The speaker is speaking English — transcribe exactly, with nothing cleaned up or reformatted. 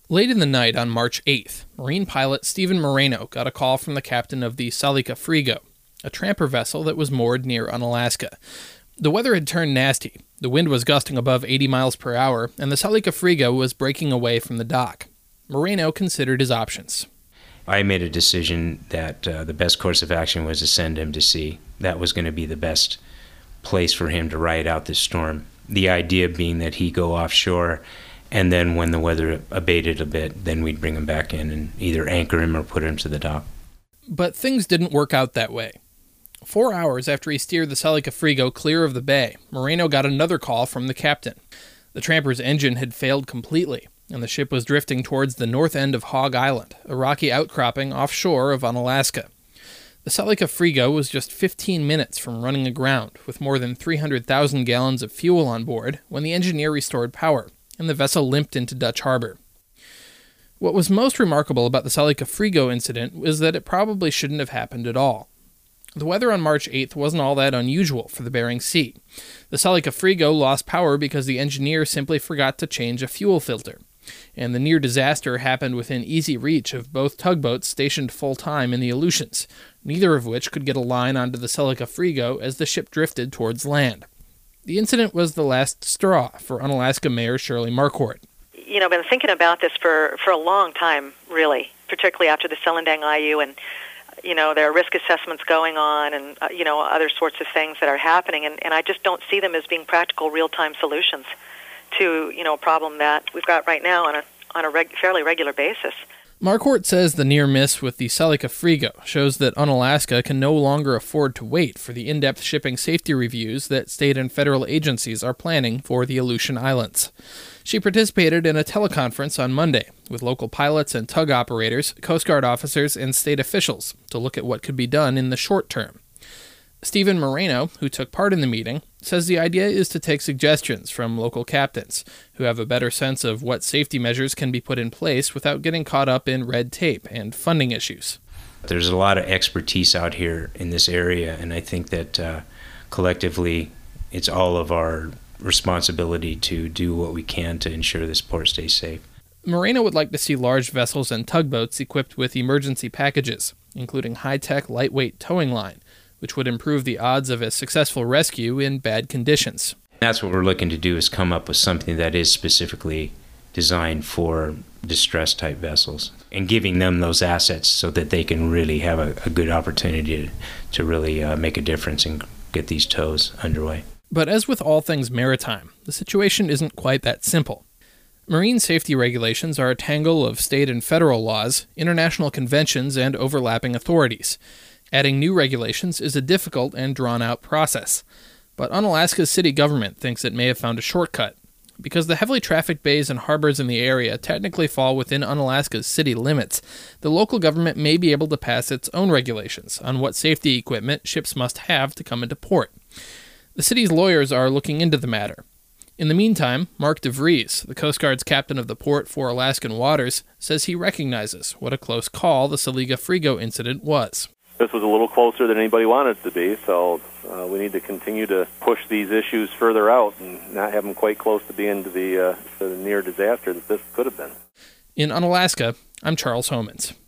Late in the night on March eighth, Marine pilot Stephen Moreno got a call from the captain of the Salika Frigo, a tramper vessel that was moored near Unalaska. The weather had turned nasty. The wind was gusting above eighty miles per hour, and the Salika Frigo was breaking away from the dock. Moreno considered his options. I made a decision that uh, the best course of action was to send him to sea. That was going to be the best place for him to ride out this storm. The idea being that he go offshore, and then when the weather abated a bit, then we'd bring him back in and either anchor him or put him to the dock. But things didn't work out that way. Four hours after he steered the Salika Frigo clear of the bay, Moreno got another call from the captain. The tramper's engine had failed completely, and the ship was drifting towards the north end of Hog Island, a rocky outcropping offshore of Unalaska. The Salika Frigo was just fifteen minutes from running aground, with more than three hundred thousand gallons of fuel on board, when the engineer restored power, and the vessel limped into Dutch Harbor. What was most remarkable about the Salika Frigo incident was that it probably shouldn't have happened at all. The weather on March eighth wasn't all that unusual for the Bering Sea. The Salika Frigo lost power because the engineer simply forgot to change a fuel filter, and the near disaster happened within easy reach of both tugboats stationed full-time in the Aleutians, neither of which could get a line onto the Salika Frigo as the ship drifted towards land. The incident was the last straw for Unalaska Mayor Shirley Marquardt. You know, I've been thinking about this for, for a long time, really, particularly after the Selendang I U, and, you know, there are risk assessments going on and, uh, you know, other sorts of things that are happening, and, and I just don't see them as being practical, real-time solutions to, you know, a problem that we've got right now on a, on a reg- fairly regular basis. Marquardt says the near miss with the Salika Frigo shows that Unalaska can no longer afford to wait for the in-depth shipping safety reviews that state and federal agencies are planning for the Aleutian Islands. She participated in a teleconference on Monday with local pilots and tug operators, Coast Guard officers, and state officials to look at what could be done in the short term. Stephen Moreno, who took part in the meeting, says the idea is to take suggestions from local captains who have a better sense of what safety measures can be put in place without getting caught up in red tape and funding issues. There's a lot of expertise out here in this area, and I think that uh, collectively it's all of our responsibility to do what we can to ensure this port stays safe. Moreno would like to see large vessels and tugboats equipped with emergency packages, including high-tech, lightweight towing line, which would improve the odds of a successful rescue in bad conditions. That's what we're looking to do, is come up with something that is specifically designed for distress-type vessels and giving them those assets so that they can really have a, a good opportunity to, to really uh, make a difference and get these tows underway. But as with all things maritime, the situation isn't quite that simple. Marine safety regulations are a tangle of state and federal laws, international conventions, and overlapping authorities. Adding new regulations is a difficult and drawn-out process, but Unalaska's city government thinks it may have found a shortcut. Because the heavily trafficked bays and harbors in the area technically fall within Unalaska's city limits, the local government may be able to pass its own regulations on what safety equipment ships must have to come into port. The city's lawyers are looking into the matter. In the meantime, Mark DeVries, the Coast Guard's captain of the port for Alaskan waters, says he recognizes what a close call the Salika Frigo incident was. This was a little closer than anybody wanted it to be, so uh, we need to continue to push these issues further out and not have them quite close to being to the, uh, to the near disaster that this could have been. In Unalaska, I'm Charles Homans.